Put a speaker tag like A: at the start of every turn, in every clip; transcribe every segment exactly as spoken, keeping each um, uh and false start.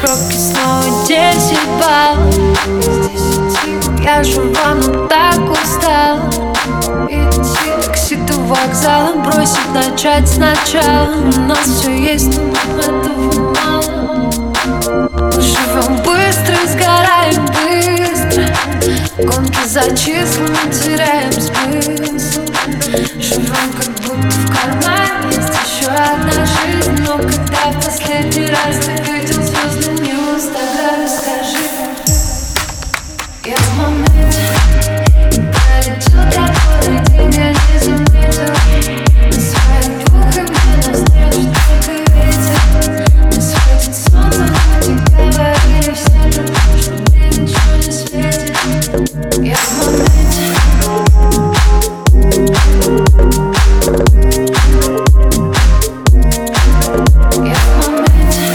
A: пробки снова десять баллов. Я жива, но так устала. Идти такси до вокзала, бросить, начать сначала. У нас все есть, но этого мало. Живем быстро и сгораем быстро. Гонки за числами, теряем смысл. Живем как будто в кармане есть еще одна жизнь. Но когда в последний раз ты видел звезды в Инстаграме, скажи. Я в моменте пролетел, который день я не заметил. На своих двух и мне навстречу только ветер. Не светит солнце, хоть и говорили все, что мне ничего не светит. Я в моменте. Я в моменте.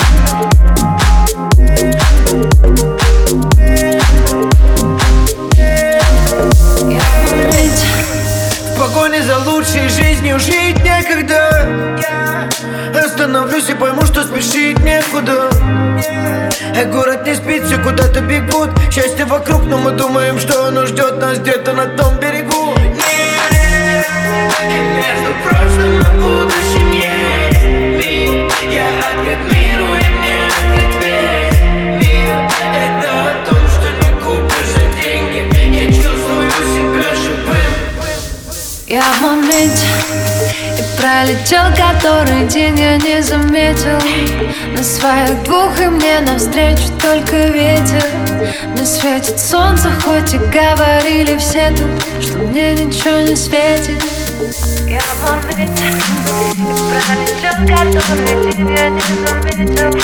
B: В погоне за лучшей жизнью жить некогда. Остановлюсь и пойму, что спешить некуда. А город не спит, все куда-то бегут. Счастье вокруг, но мы думаем, что оно ждет нас где-то на том берегу. Нет, между прошлым и будущим есть мир. Я открыт миру и мне открыт весь мир. Это о том, что не купишь за деньги. Я чувствую себя живым.
A: Я в моменте. И пролетел который день, я не заметил. На своих двух и мне навстречу только ветер. Не светит солнце, хоть и говорили все тут, что мне ничего не светит. Я в моменте. И пролетел который день, я не заметил.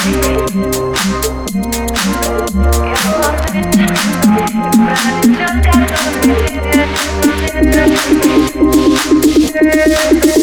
A: Я в моменте. И пролетел который день, я не заметил.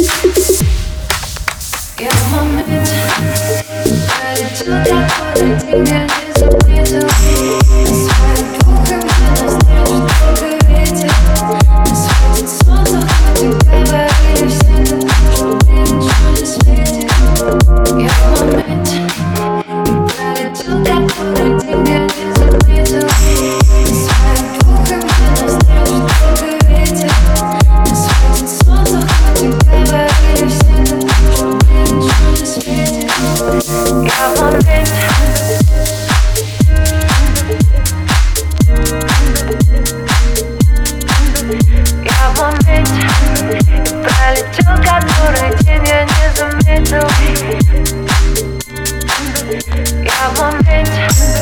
A: Я в моменте пролетел который день, я не заметил. На своих двух и мне навстречу только ветер. Не светит солнце, хоть и говорили все, что мне ничего не светит. Я в моменте пролетел который день, я не заметил. На своих двух и мне навстречу только ветер. Не светит солнце, хоть и говорили все, что мне ничего не светит. Я в моменте. Я в моменте. Пролетел который день, я не заметил. Я в моменте.